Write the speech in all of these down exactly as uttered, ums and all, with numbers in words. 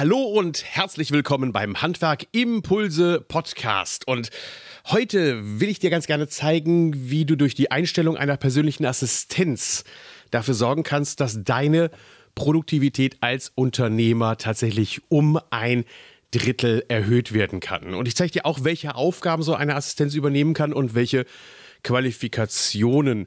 Hallo und herzlich willkommen beim Handwerk Impulse Podcast. Und heute will ich dir ganz gerne zeigen, wie du durch die Einstellung einer persönlichen Assistenz dafür sorgen kannst, dass deine Produktivität als Unternehmer tatsächlich um ein Drittel erhöht werden kann. Und ich zeige dir auch, welche Aufgaben so eine Assistenz übernehmen kann und welche Qualifikationen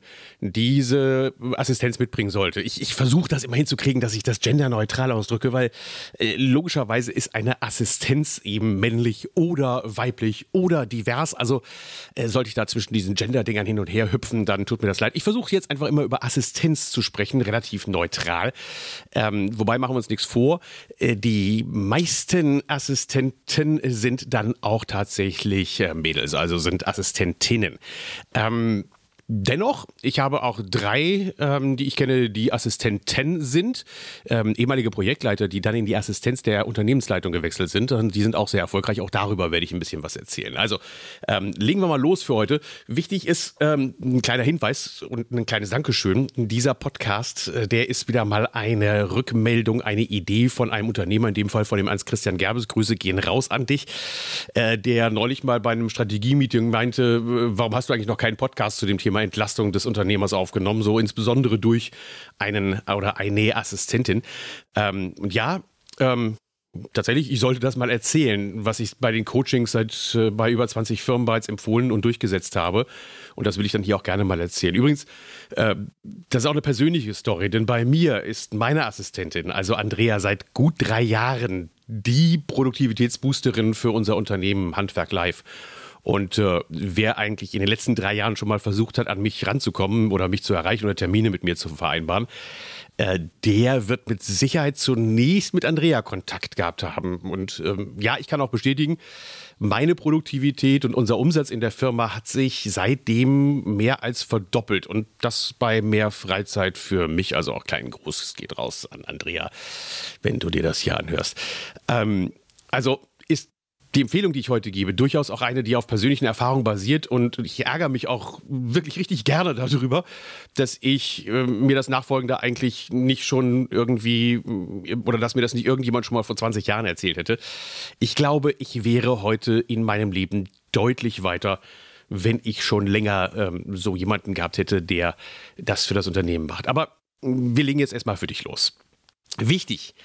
diese Assistenz mitbringen sollte. Ich, ich versuche das immer hinzukriegen, dass ich das genderneutral ausdrücke, weil äh, logischerweise ist eine Assistenz eben männlich oder weiblich oder divers. Also äh, sollte ich da zwischen diesen Gender-Dingern hin und her hüpfen, dann tut mir das leid. Ich versuche jetzt einfach immer über Assistenz zu sprechen, relativ neutral. Ähm, wobei machen wir uns nichts vor. Äh, die meisten Assistenten sind dann auch tatsächlich äh, Mädels, also sind Assistentinnen. Ähm, Ähm, dennoch, ich habe auch drei, ähm, die ich kenne, die Assistenten sind, ähm, ehemalige Projektleiter, die dann in die Assistenz der Unternehmensleitung gewechselt sind. Und die sind auch sehr erfolgreich. Auch darüber werde ich ein bisschen was erzählen. Also ähm, legen wir mal los für heute. Wichtig ist ähm, ein kleiner Hinweis und ein kleines Dankeschön. Dieser Podcast, äh, der ist wieder mal eine Rückmeldung, eine Idee von einem Unternehmer, in dem Fall von dem Hans-Christian Gerbes. Grüße gehen raus an dich, äh, der neulich mal bei einem Strategie-Meeting meinte, äh, warum hast du eigentlich noch keinen Podcast zu dem Thema Entlastung des Unternehmers aufgenommen, so insbesondere durch einen oder eine Assistentin. Ähm, und ja, ähm, tatsächlich, ich sollte das mal erzählen, was ich bei den Coachings seit äh, bei über zwanzig Firmen bereits empfohlen und durchgesetzt habe. Und das will ich dann hier auch gerne mal erzählen. Übrigens, äh, das ist auch eine persönliche Story, denn bei mir ist meine Assistentin, also Andrea, seit gut drei Jahren die Produktivitätsboosterin für unser Unternehmen Handwerk Live. Und äh, wer eigentlich in den letzten drei Jahren schon mal versucht hat, an mich ranzukommen oder mich zu erreichen oder Termine mit mir zu vereinbaren, äh, der wird mit Sicherheit zunächst mit Andrea Kontakt gehabt haben. Und ähm, ja, ich kann auch bestätigen, meine Produktivität und unser Umsatz in der Firma hat sich seitdem mehr als verdoppelt. Und das bei mehr Freizeit für mich. Also auch kleinen Gruß geht raus an Andrea, wenn du dir das hier anhörst. Ähm, also ist die Empfehlung, die ich heute gebe, durchaus auch eine, die auf persönlichen Erfahrungen basiert, und ich ärgere mich auch wirklich richtig gerne darüber, dass ich äh, mir das Nachfolgende eigentlich nicht schon irgendwie oder dass mir das nicht irgendjemand schon mal vor zwanzig Jahren erzählt hätte. Ich glaube, ich wäre heute in meinem Leben deutlich weiter, wenn ich schon länger ähm, so jemanden gehabt hätte, der das für das Unternehmen macht. Aber wir legen jetzt erstmal für dich los. Wichtig,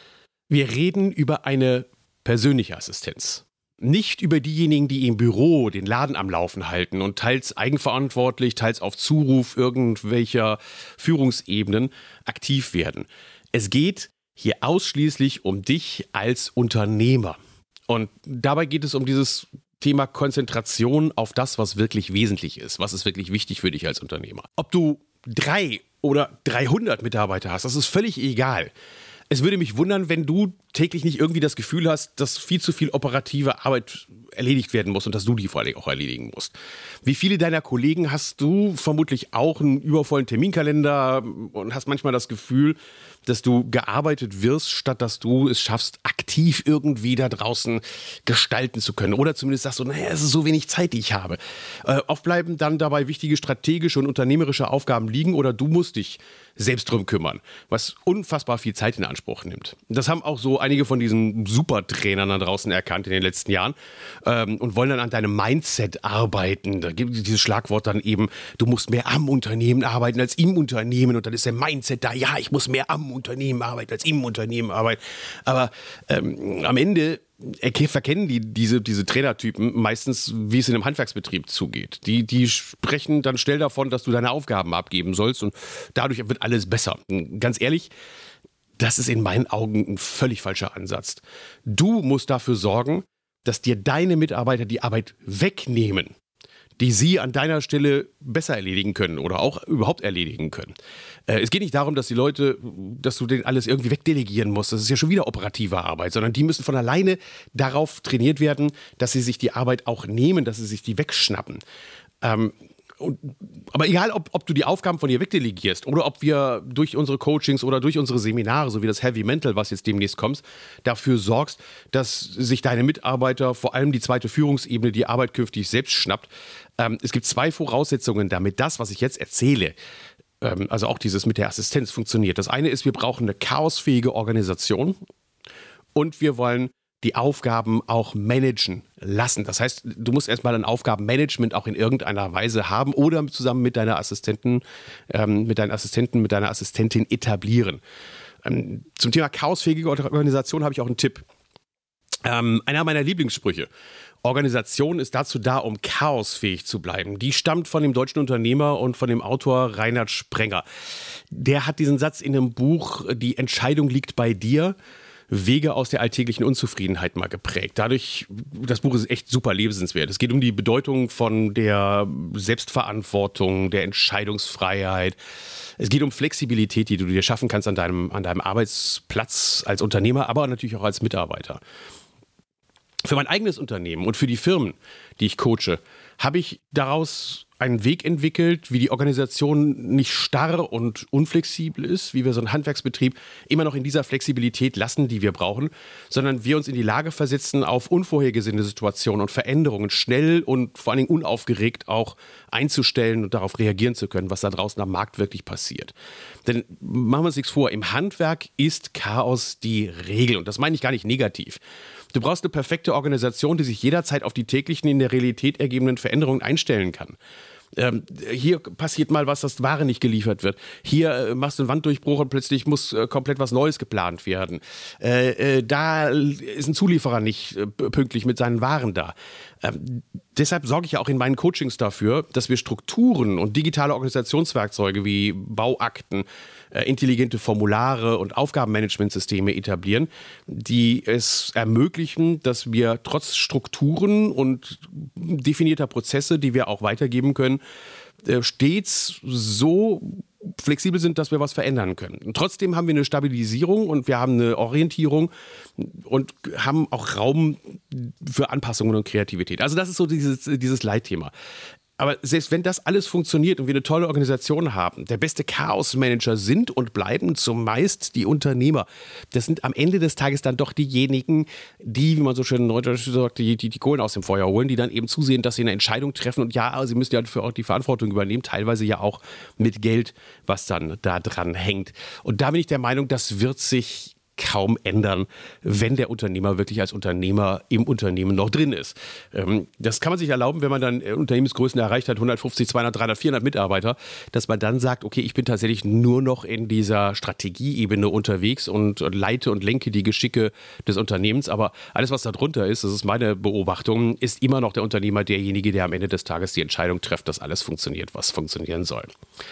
wir reden über eine persönliche Assistenz. Nicht über diejenigen, die im Büro den Laden am Laufen halten und teils eigenverantwortlich, teils auf Zuruf irgendwelcher Führungsebenen aktiv werden. Es geht hier ausschließlich um dich als Unternehmer. Und dabei geht es um dieses Thema Konzentration auf das, was wirklich wesentlich ist. Was ist wirklich wichtig für dich als Unternehmer? Ob du drei oder dreihundert Mitarbeiter hast, das ist völlig egal. Es würde mich wundern, wenn du täglich nicht irgendwie das Gefühl hast, dass viel zu viel operative Arbeit erledigt werden muss und dass du die vor allem auch erledigen musst. Wie viele deiner Kollegen hast du vermutlich auch einen übervollen Terminkalender und hast manchmal das Gefühl, dass du gearbeitet wirst, statt dass du es schaffst, aktiv irgendwie da draußen gestalten zu können. Oder zumindest sagst du, naja, es ist so wenig Zeit, die ich habe. Äh, oft bleiben dann dabei wichtige strategische und unternehmerische Aufgaben liegen oder du musst dich selbst drum kümmern, was unfassbar viel Zeit in Anspruch nimmt. Das haben auch so einige von diesen Supertrainern da draußen erkannt in den letzten Jahren ähm, und wollen dann an deinem Mindset arbeiten. Da gibt es dieses Schlagwort dann eben, du musst mehr am Unternehmen arbeiten als im Unternehmen, und dann ist der Mindset da, ja, ich muss mehr am Unternehmen arbeiten als im Unternehmen arbeiten. Aber ähm, am Ende verkennen die diese, diese Trainertypen meistens, wie es in einem Handwerksbetrieb zugeht. Die, die sprechen dann schnell davon, dass du deine Aufgaben abgeben sollst, und dadurch wird alles besser. Ganz ehrlich, das ist in meinen Augen ein völlig falscher Ansatz. Du musst dafür sorgen, dass dir deine Mitarbeiter die Arbeit wegnehmen, die sie an deiner Stelle besser erledigen können oder auch überhaupt erledigen können. Äh, es geht nicht darum, dass die Leute, dass du denen alles irgendwie wegdelegieren musst. Das ist ja schon wieder operative Arbeit, sondern die müssen von alleine darauf trainiert werden, dass sie sich die Arbeit auch nehmen, dass sie sich die wegschnappen. Ähm, Und, aber egal, ob, ob du die Aufgaben von dir wegdelegierst oder ob wir durch unsere Coachings oder durch unsere Seminare, so wie das Heavy Mental, was jetzt demnächst kommt, dafür sorgst, dass sich deine Mitarbeiter, vor allem die zweite Führungsebene, die Arbeit künftig selbst schnappt. Ähm, es gibt zwei Voraussetzungen, damit das, was ich jetzt erzähle, ähm, also auch dieses mit der Assistenz funktioniert. Das eine ist, wir brauchen eine chaosfähige Organisation. und wir wollen die Aufgaben auch managen lassen. Das heißt, du musst erstmal ein Aufgabenmanagement auch in irgendeiner Weise haben oder zusammen mit deiner Assistenten, ähm, mit deinen Assistenten, mit deiner Assistentin etablieren. Ähm, zum Thema chaosfähige Organisation habe ich auch einen Tipp. Ähm, einer meiner Lieblingssprüche. Organisation ist dazu da, um chaosfähig zu bleiben. Die stammt von dem deutschen Unternehmer und von dem Autor Reinhard Sprenger. Der hat diesen Satz in einem Buch Die Entscheidung liegt bei dir, Wege aus der alltäglichen Unzufriedenheit mal geprägt. Dadurch, das Buch ist echt super lesenswert. Es geht um die Bedeutung von der Selbstverantwortung, der Entscheidungsfreiheit. Es geht um Flexibilität, die du dir schaffen kannst an deinem, an deinem Arbeitsplatz als Unternehmer, aber natürlich auch als Mitarbeiter. Für mein eigenes Unternehmen und für die Firmen, die ich coache, habe ich daraus einen Weg entwickelt, wie die Organisation nicht starr und unflexibel ist, wie wir so einen Handwerksbetrieb immer noch in dieser Flexibilität lassen, die wir brauchen, sondern wir uns in die Lage versetzen, auf unvorhergesehene Situationen und Veränderungen schnell und vor allen Dingen unaufgeregt auch einzustellen und darauf reagieren zu können, was da draußen am Markt wirklich passiert. Denn machen wir uns nichts vor, im Handwerk ist Chaos die Regel und das meine ich gar nicht negativ. Du brauchst eine perfekte Organisation, die sich jederzeit auf die täglichen, in der Realität ergebenden Veränderungen einstellen kann. Ähm, hier passiert mal was, dass Ware nicht geliefert wird. Hier äh, machst du einen Wanddurchbruch und plötzlich muss äh, komplett was Neues geplant werden. Äh, äh, da ist ein Zulieferer nicht äh, pünktlich mit seinen Waren da. Ähm, deshalb sorge ich ja auch in meinen Coachings dafür, dass wir Strukturen und digitale Organisationswerkzeuge wie Bauakten, äh, intelligente Formulare und Aufgabenmanagementsysteme etablieren, die es ermöglichen, dass wir trotz Strukturen und definierter Prozesse, die wir auch weitergeben können, äh, stets so flexibel sind, dass wir was verändern können. Und trotzdem haben wir eine Stabilisierung und wir haben eine Orientierung und haben auch Raum für Anpassungen und Kreativität. Also das ist so dieses, dieses Leitthema. Aber selbst wenn das alles funktioniert und wir eine tolle Organisation haben, der beste Chaos-Manager sind und bleiben zumeist die Unternehmer. Das sind am Ende des Tages dann doch diejenigen, die, wie man so schön neudeutsch sagt, die, die die Kohlen aus dem Feuer holen, die dann eben zusehen, dass sie eine Entscheidung treffen. Und ja, sie müssen ja für auch die Verantwortung übernehmen, teilweise ja auch mit Geld, was dann da dran hängt. Und da bin ich der Meinung, das wird sich kaum ändern, wenn der Unternehmer wirklich als Unternehmer im Unternehmen noch drin ist. Das kann man sich erlauben, wenn man dann Unternehmensgrößen erreicht hat, hundertfünfzig, zweihundert, dreihundert, vierhundert Mitarbeiter, dass man dann sagt, okay, ich bin tatsächlich nur noch in dieser Strategieebene unterwegs und leite und lenke die Geschicke des Unternehmens, aber alles, was da drunter ist, das ist meine Beobachtung, ist immer noch der Unternehmer derjenige, der am Ende des Tages die Entscheidung trifft, dass alles funktioniert, was funktionieren soll.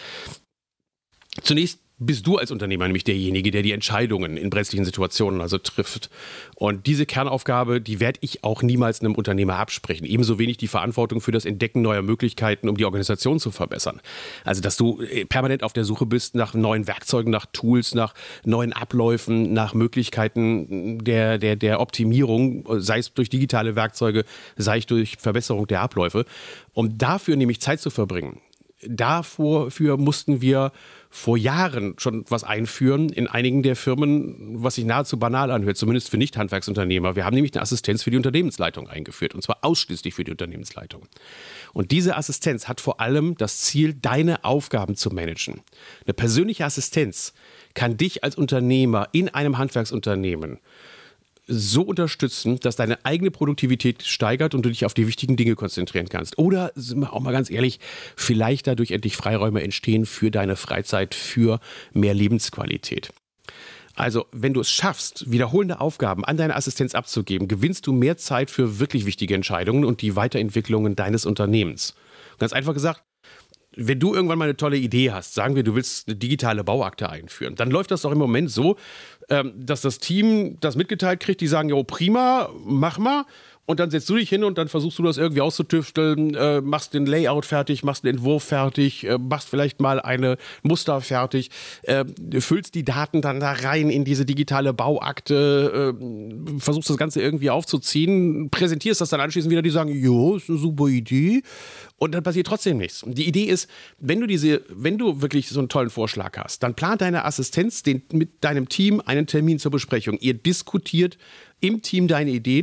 Zunächst bist du als Unternehmer nämlich derjenige, der die Entscheidungen in brenzlichen Situationen also trifft. Und diese Kernaufgabe, die werde ich auch niemals einem Unternehmer absprechen. Ebenso wenig die Verantwortung für das Entdecken neuer Möglichkeiten, um die Organisation zu verbessern. Also, dass du permanent auf der Suche bist nach neuen Werkzeugen, nach Tools, nach neuen Abläufen, nach Möglichkeiten der, der, der Optimierung, sei es durch digitale Werkzeuge, sei es durch Verbesserung der Abläufe. Um dafür nämlich Zeit zu verbringen. Dafür mussten wir vor Jahren schon was einführen in einigen der Firmen, was sich nahezu banal anhört, zumindest für Nicht-Handwerksunternehmer. Wir haben nämlich eine Assistenz für die Unternehmensleitung eingeführt, und zwar ausschließlich für die Unternehmensleitung. Und diese Assistenz hat vor allem das Ziel, deine Aufgaben zu managen. Eine persönliche Assistenz kann dich als Unternehmer in einem Handwerksunternehmen so unterstützen, dass deine eigene Produktivität steigert und du dich auf die wichtigen Dinge konzentrieren kannst. Oder, sind wir auch mal ganz ehrlich, vielleicht dadurch endlich Freiräume entstehen für deine Freizeit, für mehr Lebensqualität. Also, wenn du es schaffst, wiederholende Aufgaben an deine Assistenz abzugeben, gewinnst du mehr Zeit für wirklich wichtige Entscheidungen und die Weiterentwicklungen deines Unternehmens. Ganz einfach gesagt, wenn du irgendwann mal eine tolle Idee hast, sagen wir, du willst eine digitale Bauakte einführen, dann läuft das doch im Moment so, dass das Team das mitgeteilt kriegt, die sagen, jo, prima, mach mal. Und dann setzt du dich hin und dann versuchst du das irgendwie auszutüfteln, äh, machst den Layout fertig, machst den Entwurf fertig, äh, machst vielleicht mal eine Muster fertig, äh, füllst die Daten dann da rein in diese digitale Bauakte, äh, versuchst das Ganze irgendwie aufzuziehen, präsentierst das dann anschließend wieder, die sagen, jo, ist eine super Idee. Und dann passiert trotzdem nichts. Die Idee ist, wenn du diese, wenn du wirklich so einen tollen Vorschlag hast, dann plant deine Assistenz den, mit deinem Team einen Termin zur Besprechung. Ihr diskutiert im Team deine Ideen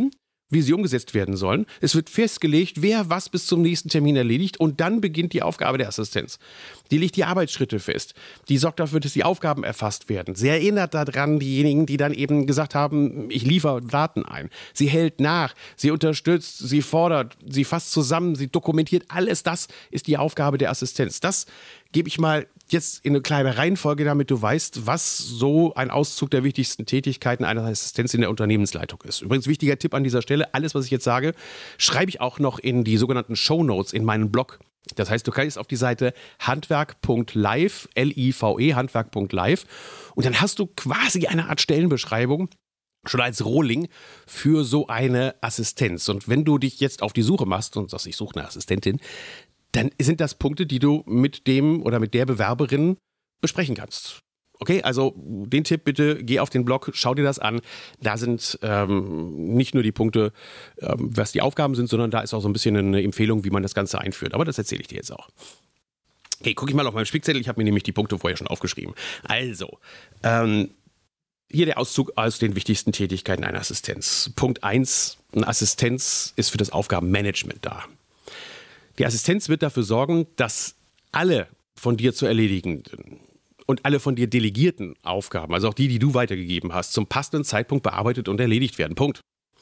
wie sie umgesetzt werden sollen. Es wird festgelegt, wer was bis zum nächsten Termin erledigt und dann beginnt die Aufgabe der Assistenz. Die legt die Arbeitsschritte fest. Die sorgt dafür, dass die Aufgaben erfasst werden. Sie erinnert daran diejenigen, die dann eben gesagt haben, ich liefere Daten ein. Sie hält nach, sie unterstützt, sie fordert, sie fasst zusammen, sie dokumentiert. Alles das ist die Aufgabe der Assistenz. Das gebe ich mal jetzt in eine kleine Reihenfolge, damit du weißt, was so ein Auszug der wichtigsten Tätigkeiten einer Assistenz in der Unternehmensleitung ist. Übrigens, wichtiger Tipp an dieser Stelle, alles, was ich jetzt sage, schreibe ich auch noch in die sogenannten Shownotes in meinen Blog. Das heißt, du kannst auf die Seite handwerk punkt live, L I V E, handwerk punkt live und dann hast du quasi eine Art Stellenbeschreibung, schon als Rohling für so eine Assistenz. Und wenn du dich jetzt auf die Suche machst und sagst, ich suche eine Assistentin, dann sind das Punkte, die du mit dem oder mit der Bewerberin besprechen kannst. Okay, also den Tipp bitte, geh auf den Blog, schau dir das an. Da sind ähm, nicht nur die Punkte, ähm, was die Aufgaben sind, sondern da ist auch so ein bisschen eine Empfehlung, wie man das Ganze einführt. Aber das erzähle ich dir jetzt auch. Okay, gucke ich mal auf meinen Spickzettel. Ich habe mir nämlich die Punkte vorher schon aufgeschrieben. Also, ähm, hier der Auszug aus den wichtigsten Tätigkeiten einer Assistenz. Punkt eins, eine Assistenz ist für das Aufgabenmanagement da. Die Assistenz wird dafür sorgen, dass alle von dir zu erledigenden und alle von dir delegierten Aufgaben, also auch die, die du weitergegeben hast, zum passenden Zeitpunkt bearbeitet und erledigt werden. Punkt.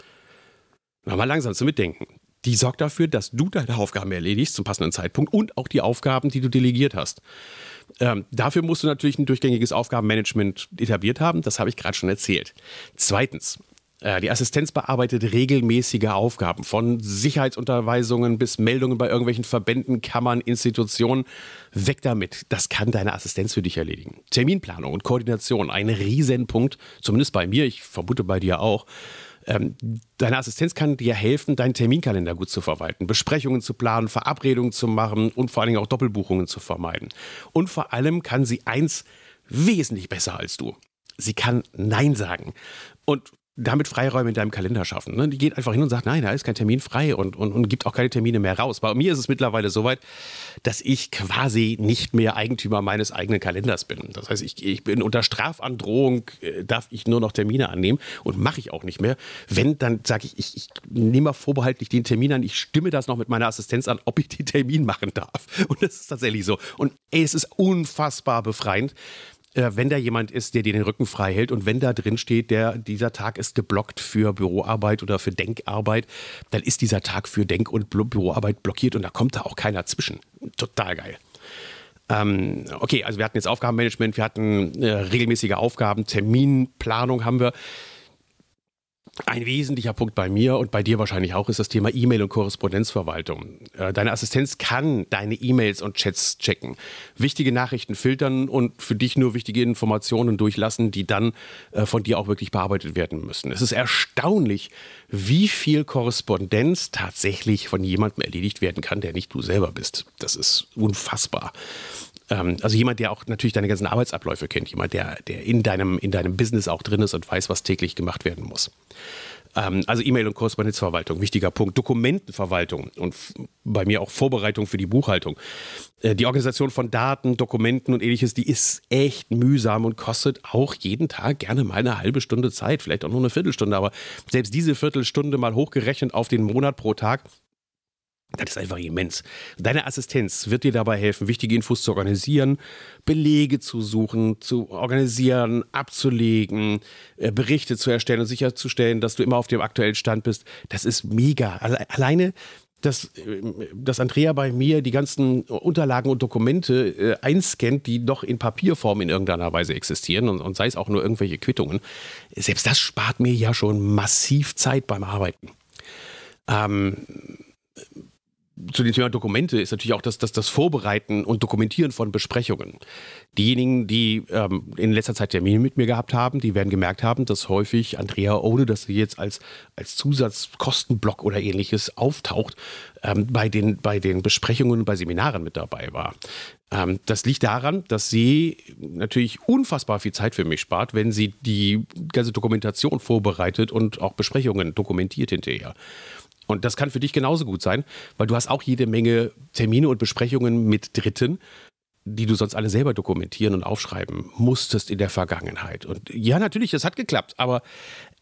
Mal langsam zum Mitdenken. Die sorgt dafür, dass du deine Aufgaben erledigst zum passenden Zeitpunkt und auch die Aufgaben, die du delegiert hast. Ähm, dafür musst du natürlich ein durchgängiges Aufgabenmanagement etabliert haben. Das habe ich gerade schon erzählt. Zweitens. Die Assistenz bearbeitet regelmäßige Aufgaben, von Sicherheitsunterweisungen bis Meldungen bei irgendwelchen Verbänden, Kammern, Institutionen. Weg damit, das kann deine Assistenz für dich erledigen. Terminplanung und Koordination, ein Riesenpunkt, zumindest bei mir, ich vermute bei dir auch. Ähm, deine Assistenz kann dir helfen, deinen Terminkalender gut zu verwalten, Besprechungen zu planen, Verabredungen zu machen und vor allen Dingen auch Doppelbuchungen zu vermeiden. Und vor allem kann sie eins wesentlich besser als du. Sie kann Nein sagen. Und damit Freiräume in deinem Kalender schaffen. Ne? Die geht einfach hin und sagt, nein, da ist kein Termin frei und, und, und gibt auch keine Termine mehr raus. Bei mir ist es mittlerweile soweit, dass ich quasi nicht mehr Eigentümer meines eigenen Kalenders bin. Das heißt, ich, ich bin unter Strafandrohung, äh, darf ich nur noch Termine annehmen und mache ich auch nicht mehr. Wenn, dann sage ich, ich, ich nehme mal vorbehaltlich den Termin an, ich stimme das noch mit meiner Assistenz an, ob ich den Termin machen darf. Und das ist tatsächlich so. Und ey, es ist unfassbar befreiend, wenn da jemand ist, der dir den Rücken frei hält und wenn da drin steht, der, dieser Tag ist geblockt für Büroarbeit oder für Denkarbeit, dann ist dieser Tag für Denk- und Büroarbeit blockiert und da kommt da auch keiner zwischen. Total geil. Ähm, okay, also wir hatten jetzt Aufgabenmanagement, wir hatten äh, regelmäßige Aufgaben, Terminplanung haben wir. Ein wesentlicher Punkt bei mir und bei dir wahrscheinlich auch ist das Thema E-Mail- und Korrespondenzverwaltung. Deine Assistenz kann deine E-Mails und Chats checken, wichtige Nachrichten filtern und für dich nur wichtige Informationen durchlassen, die dann von dir auch wirklich bearbeitet werden müssen. Es ist erstaunlich, wie viel Korrespondenz tatsächlich von jemandem erledigt werden kann, der nicht du selber bist. Das ist unfassbar. Also jemand, der auch natürlich deine ganzen Arbeitsabläufe kennt, jemand, der, der in deinem, in deinem Business auch drin ist und weiß, was täglich gemacht werden muss. Also E-Mail- und Korrespondenzverwaltung, wichtiger Punkt. Dokumentenverwaltung und bei mir auch Vorbereitung für die Buchhaltung. Die Organisation von Daten, Dokumenten und ähnliches, die ist echt mühsam und kostet auch jeden Tag gerne mal eine halbe Stunde Zeit, vielleicht auch nur eine Viertelstunde, aber selbst diese Viertelstunde mal hochgerechnet auf den Monat pro Tag, das ist einfach immens. Deine Assistenz wird dir dabei helfen, wichtige Infos zu organisieren, Belege zu suchen, zu organisieren, abzulegen, Berichte zu erstellen und sicherzustellen, dass du immer auf dem aktuellen Stand bist. Das ist mega. Alleine, dass, dass Andrea bei mir die ganzen Unterlagen und Dokumente einscannt, die noch in Papierform in irgendeiner Weise existieren und, und sei es auch nur irgendwelche Quittungen. Selbst das spart mir ja schon massiv Zeit beim Arbeiten. Ähm... Zu dem Thema Dokumente ist natürlich auch das, das, das Vorbereiten und Dokumentieren von Besprechungen. Diejenigen, die ähm, in letzter Zeit Termine mit mir gehabt haben, die werden gemerkt haben, dass häufig Andrea, ohne dass sie jetzt als, als Zusatzkostenblock oder ähnliches auftaucht, ähm, bei, den, bei den Besprechungen und bei Seminaren mit dabei war. Ähm, das liegt daran, dass sie natürlich unfassbar viel Zeit für mich spart, wenn sie die ganze Dokumentation vorbereitet und auch Besprechungen dokumentiert hinterher. Und das kann für dich genauso gut sein, weil du hast auch jede Menge Termine und Besprechungen mit Dritten, die du sonst alle selber dokumentieren und aufschreiben musstest in der Vergangenheit. Und ja, natürlich, das hat geklappt, aber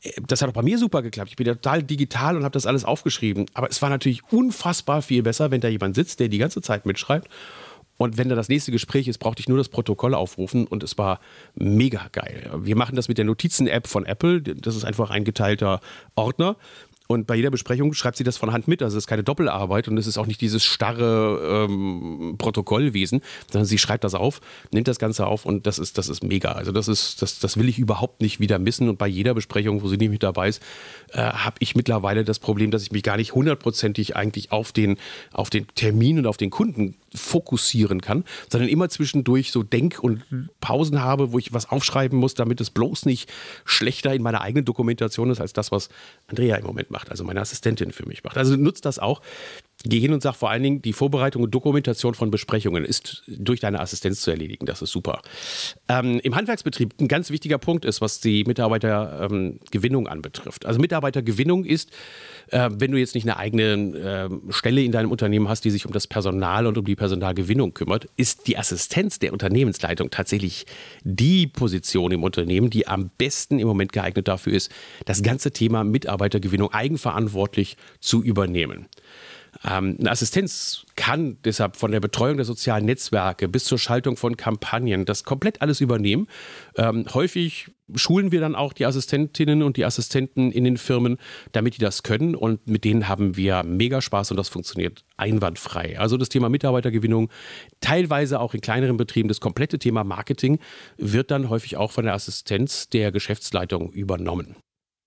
Das hat auch bei mir super geklappt. Ich bin total digital und habe das alles aufgeschrieben. Aber es war natürlich unfassbar viel besser, wenn da jemand sitzt, der die ganze Zeit mitschreibt. Und wenn da das nächste Gespräch ist, brauchte ich nur das Protokoll aufrufen und es war mega geil. Wir machen das mit der Notizen-App von Apple. Das ist einfach ein geteilter Ordner. Und bei jeder Besprechung schreibt sie das von Hand mit. Also es ist keine Doppelarbeit und es ist auch nicht dieses starre ähm, Protokollwesen, sondern sie schreibt das auf, nimmt das Ganze auf und das ist, das ist mega. Also das ist, das, das will ich überhaupt nicht wieder missen. Und bei jeder Besprechung, wo sie nicht mit dabei ist, äh, habe ich mittlerweile das Problem, dass ich mich gar nicht hundertprozentig eigentlich auf den, auf den Termin und auf den Kunden fokussieren kann, sondern immer zwischendurch so Denk- und Pausen habe, wo ich was aufschreiben muss, damit es bloß nicht schlechter in meiner eigenen Dokumentation ist, als das, was Andrea im Moment macht, also meine Assistentin für mich macht. Also nutzt das auch. Geh hin und sag vor allen Dingen, die Vorbereitung und Dokumentation von Besprechungen ist durch deine Assistenz zu erledigen. Das ist super. Ähm, Im Handwerksbetrieb ein ganz wichtiger Punkt ist, was die Mitarbeitergewinnung ähm, anbetrifft. Also Mitarbeitergewinnung ist, äh, wenn du jetzt nicht eine eigene äh, Stelle in deinem Unternehmen hast, die sich um das Personal und um die Personalgewinnung kümmert, ist die Assistenz der Unternehmensleitung tatsächlich die Position im Unternehmen, die am besten im Moment geeignet dafür ist, das ganze Thema Mitarbeitergewinnung eigenverantwortlich zu übernehmen. Ähm, eine Assistenz kann deshalb von der Betreuung der sozialen Netzwerke bis zur Schaltung von Kampagnen das komplett alles übernehmen. Ähm, häufig schulen wir dann auch die Assistentinnen und die Assistenten in den Firmen, damit die das können und mit denen haben wir mega Spaß und das funktioniert einwandfrei. Also das Thema Mitarbeitergewinnung, teilweise auch in kleineren Betrieben, das komplette Thema Marketing wird dann häufig auch von der Assistenz der Geschäftsleitung übernommen.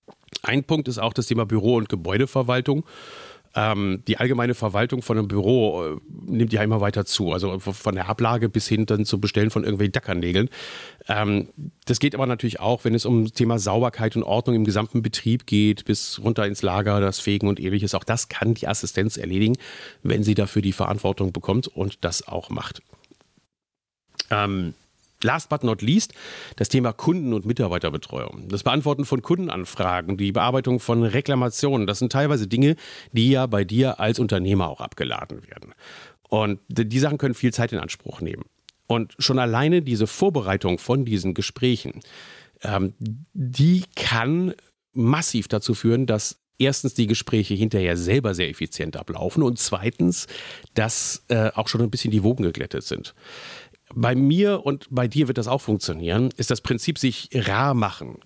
Ein Punkt ist auch das Thema Büro- und Gebäudeverwaltung. Ähm, die allgemeine Verwaltung von einem Büro äh, nimmt ja immer weiter zu. Also von der Ablage bis hin dann zum Bestellen von irgendwelchen Dackernägeln. Ähm, das geht aber natürlich auch, wenn es um das Thema Sauberkeit und Ordnung im gesamten Betrieb geht, bis runter ins Lager, das Fegen und ähnliches. Auch das kann die Assistenz erledigen, wenn sie dafür die Verantwortung bekommt und das auch macht. Ähm, Last but not least, das Thema Kunden- und Mitarbeiterbetreuung. Das Beantworten von Kundenanfragen, die Bearbeitung von Reklamationen, das sind teilweise Dinge, die ja bei dir als Unternehmer auch abgeladen werden. Und die Sachen können viel Zeit in Anspruch nehmen. Und schon alleine diese Vorbereitung von diesen Gesprächen, ähm, die kann massiv dazu führen, dass erstens die Gespräche hinterher selber sehr effizient ablaufen und zweitens, dass äh, auch schon ein bisschen die Wogen geglättet sind. Bei mir und bei dir wird das auch funktionieren, ist das Prinzip sich rar machen.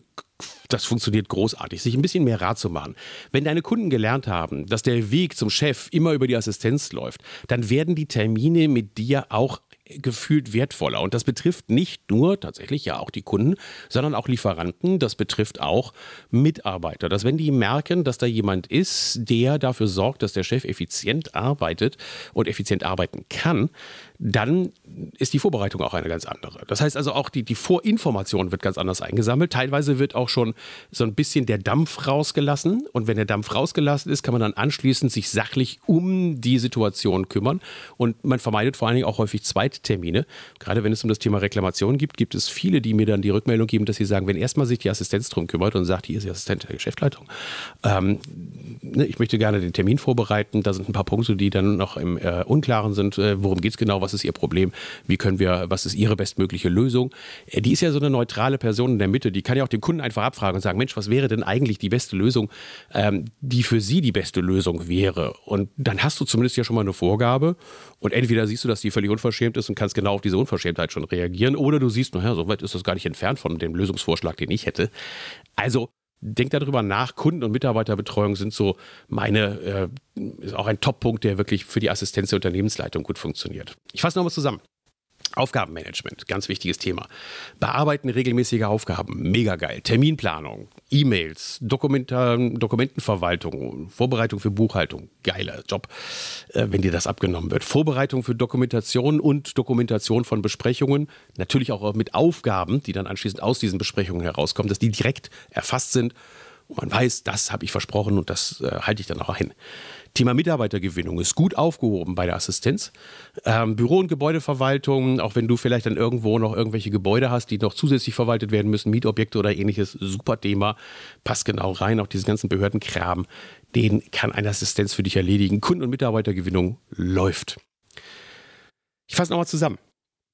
Das funktioniert großartig, sich ein bisschen mehr rar zu machen. Wenn deine Kunden gelernt haben, dass der Weg zum Chef immer über die Assistenz läuft, dann werden die Termine mit dir auch gefühlt wertvoller. Und das betrifft nicht nur tatsächlich ja auch die Kunden, sondern auch Lieferanten. Das betrifft auch Mitarbeiter. Dass wenn die merken, dass da jemand ist, der dafür sorgt, dass der Chef effizient arbeitet und effizient arbeiten kann, dann ist die Vorbereitung auch eine ganz andere. Das heißt also auch die, die Vorinformation wird ganz anders eingesammelt. Teilweise wird auch schon so ein bisschen der Dampf rausgelassen. Und wenn der Dampf rausgelassen ist, kann man dann anschließend sich sachlich um die Situation kümmern. Und man vermeidet vor allen Dingen auch häufig Zweittermine. Gerade wenn es um das Thema Reklamation geht, gibt es viele, die mir dann die Rückmeldung geben, dass sie sagen, wenn erstmal sich die Assistenz drum kümmert und sagt, hier ist die Assistenz der Geschäftsleitung, ähm, ne, ich möchte gerne den Termin vorbereiten, da sind ein paar Punkte, die dann noch im äh, Unklaren sind, äh, worum geht es genau, was ist Ihr Problem, wie können wir, was ist Ihre bestmögliche Lösung. Äh, die ist ja so eine neutrale Person in der Mitte, die kann ja auch den Kunden einfach abfragen und sagen, Mensch, was wäre denn eigentlich die beste Lösung, ähm, die für Sie die beste Lösung wäre. Und dann hast du zumindest ja schon mal eine Vorgabe und entweder siehst du, dass die völlig unverschämt ist und kannst genau auf diese Unverschämtheit schon reagieren oder du siehst, naja, so weit ist das gar nicht entfernt von dem Lösungsvorschlag, den ich hätte. Also denk darüber nach, Kunden- und Mitarbeiterbetreuung sind so meine, äh, ist auch ein Top-Punkt, der wirklich für die Assistenz der Unternehmensleitung gut funktioniert. Ich fasse nochmal zusammen. Aufgabenmanagement, ganz wichtiges Thema. Bearbeiten regelmäßiger Aufgaben, mega geil. Terminplanung, E-Mails, Dokumenta- Dokumentenverwaltung, Vorbereitung für Buchhaltung, geiler Job, äh, wenn dir das abgenommen wird. Vorbereitung für Dokumentation und Dokumentation von Besprechungen, natürlich auch mit Aufgaben, die dann anschließend aus diesen Besprechungen herauskommen, dass die direkt erfasst sind und man weiß, das habe ich versprochen und das äh, halte ich dann auch hin. Thema Mitarbeitergewinnung ist gut aufgehoben bei der Assistenz. Ähm, Büro- und Gebäudeverwaltung, auch wenn du vielleicht dann irgendwo noch irgendwelche Gebäude hast, die noch zusätzlich verwaltet werden müssen, Mietobjekte oder ähnliches, super Thema, passt genau rein. Auch diesen ganzen Behördenkram, den kann eine Assistenz für dich erledigen. Kunden- und Mitarbeitergewinnung läuft. Ich fasse nochmal zusammen.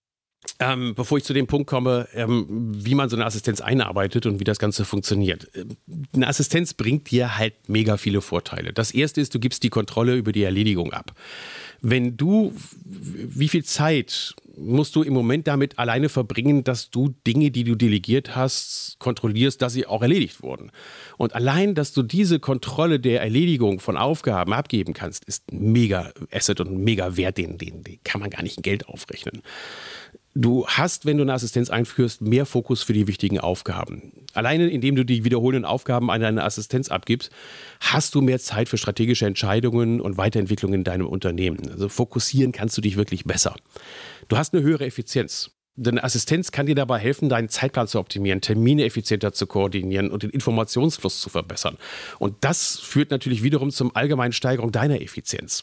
Ähm, bevor ich zu dem Punkt komme, ähm, wie man so eine Assistenz einarbeitet und wie das Ganze funktioniert. Eine Assistenz bringt dir halt mega viele Vorteile. Das erste ist, du gibst die Kontrolle über die Erledigung ab. Wenn du, wie viel Zeit musst du im Moment damit alleine verbringen, dass du Dinge, die du delegiert hast, kontrollierst, dass sie auch erledigt wurden. Und allein, dass du diese Kontrolle der Erledigung von Aufgaben abgeben kannst, ist ein mega Asset und ein mega Wert, den, den, den kann man gar nicht in Geld aufrechnen. Du hast, wenn du eine Assistenz einführst, mehr Fokus für die wichtigen Aufgaben. Alleine, indem du die wiederholenden Aufgaben an deine Assistenz abgibst, hast du mehr Zeit für strategische Entscheidungen und Weiterentwicklung in deinem Unternehmen. Also fokussieren kannst du dich wirklich besser. Du hast eine höhere Effizienz. Deine Assistenz kann dir dabei helfen, deinen Zeitplan zu optimieren, Termine effizienter zu koordinieren und den Informationsfluss zu verbessern. Und das führt natürlich wiederum zum allgemeinen Steigerung deiner Effizienz.